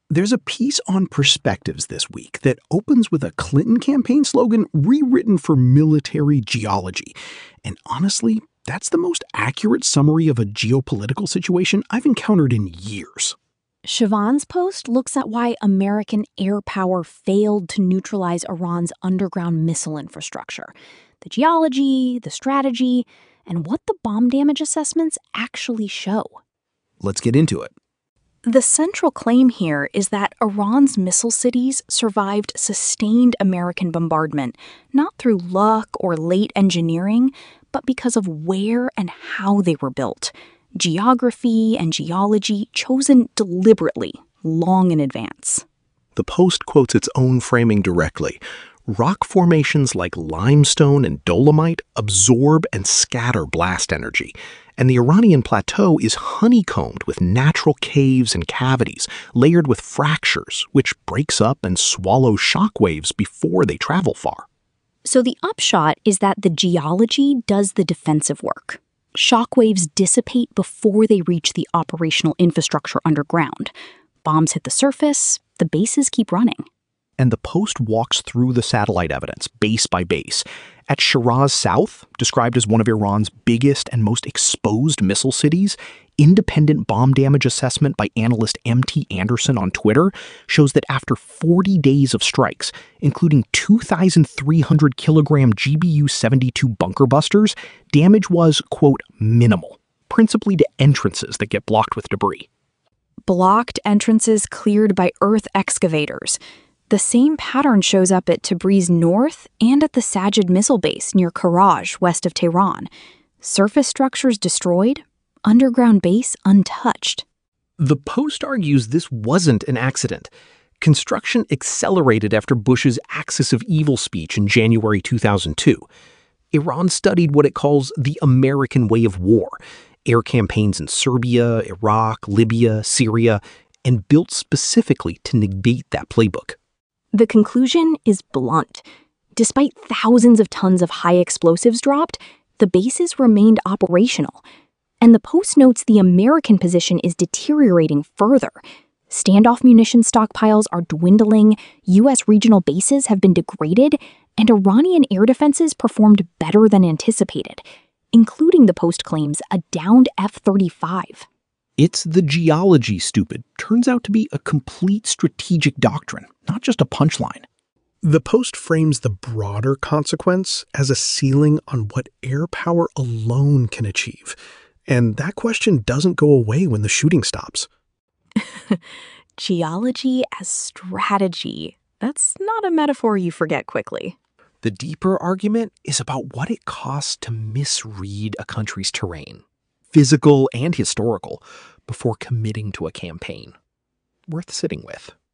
There's a piece on Perspectives this week that opens with a Clinton campaign slogan rewritten for military geology. And honestly, that's the most accurate summary of a geopolitical situation I've encountered in years. Siobhan's post looks at why American air power failed to neutralize Iran's underground missile infrastructure, the geology, the strategy, and what the bomb damage assessments actually show. Let's get into it. The central claim here is that Iran's missile cities survived sustained American bombardment, not through luck or late engineering, but because of where and how they were built. Geography and geology chosen deliberately, long in advance. The Post quotes its own framing directly. Rock formations like limestone and dolomite absorb and scatter blast energy, and the Iranian plateau is honeycombed with natural caves and cavities, layered with fractures, which breaks up and swallows shock waves before they travel far. So the upshot is that the geology does the defensive work. Shock waves dissipate before they reach the operational infrastructure underground. Bombs hit the surface, the bases keep running. And the Post walks through the satellite evidence, base by base. At Shiraz South, described as one of Iran's biggest and most exposed missile cities, independent bomb damage assessment by analyst M.T. Anderson on Twitter shows that after 40 days of strikes, including 2,300-kilogram GBU-72 bunker busters, damage was, quote, minimal, principally to entrances that get blocked with debris. Blocked entrances cleared by Earth excavators. The same pattern shows up at Tabriz North and at the Sajid missile base near Karaj, west of Tehran. Surface structures destroyed, underground base untouched. The Post argues this wasn't an accident. Construction accelerated after Bush's Axis of Evil speech in January 2002. Iran studied what it calls the American way of war, air campaigns in Serbia, Iraq, Libya, Syria, and built specifically to negate that playbook. The conclusion is blunt. Despite thousands of tons of high explosives dropped, the bases remained operational. And the Post notes the American position is deteriorating further. Standoff munition stockpiles are dwindling, U.S. regional bases have been degraded, and Iranian air defenses performed better than anticipated, including, the Post claims, a downed F-35. It's the geology, stupid. Turns out to be a complete strategic doctrine, not just a punchline. The Post frames the broader consequence as a ceiling on what air power alone can achieve. And that question doesn't go away when the shooting stops. Geology as strategy. That's not a metaphor you forget quickly. The deeper argument is about what it costs to misread a country's terrain, physical and historical, before committing to a campaign. Worth sitting with.